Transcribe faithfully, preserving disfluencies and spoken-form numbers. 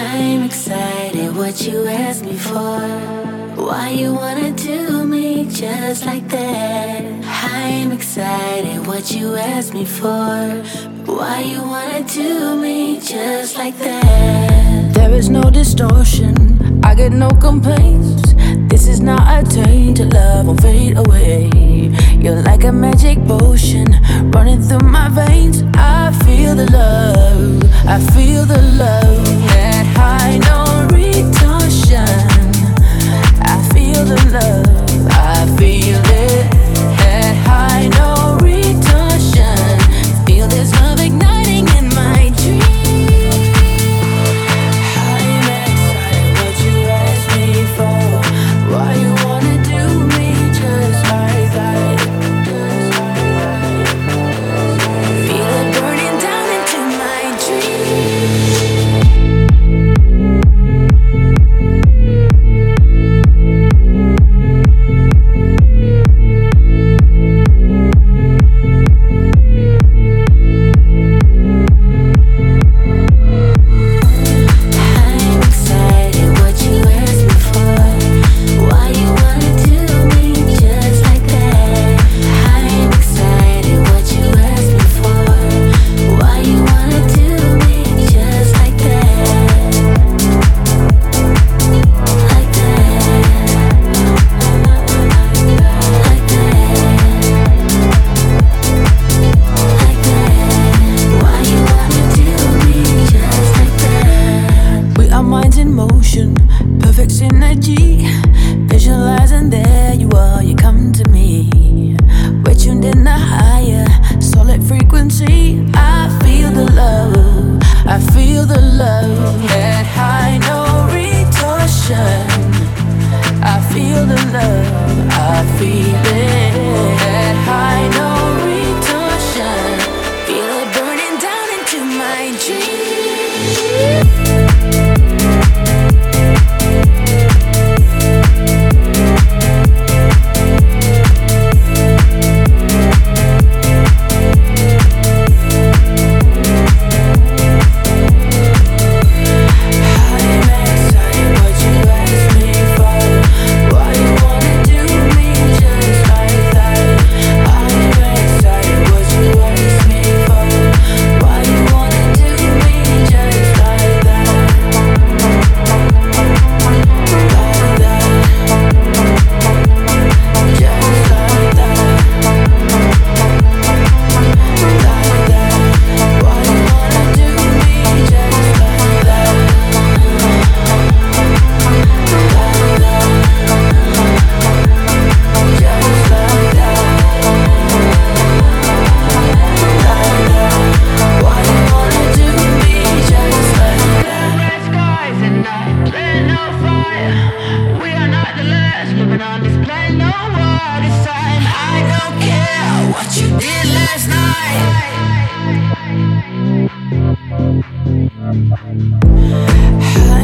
I'm excited what you asked me for. Why you wanna do me just like that? I'm excited what you asked me for. Why you wanna do me just like that? There is no distortion, I get no complaints. This is not a tainted love, won't fade away. You're like a magic potion running through my veins. I feel the love, I feel the love. That high, no retortion. I feel the love, I feel it. That high, no retortion. Feel this love igniting in my dreams. I'm excited what you asked me for. Why you wanna do me just like that? Just like that. Feel it burning down into my perfect synergy, visualizing there you are, you come to me. We're tuned in a higher, solid frequency. I feel the love, I feel the love. That high, no retortion. I feel the love, I feel it. That high, no retortion. Feel it burning down into my dreams. Last night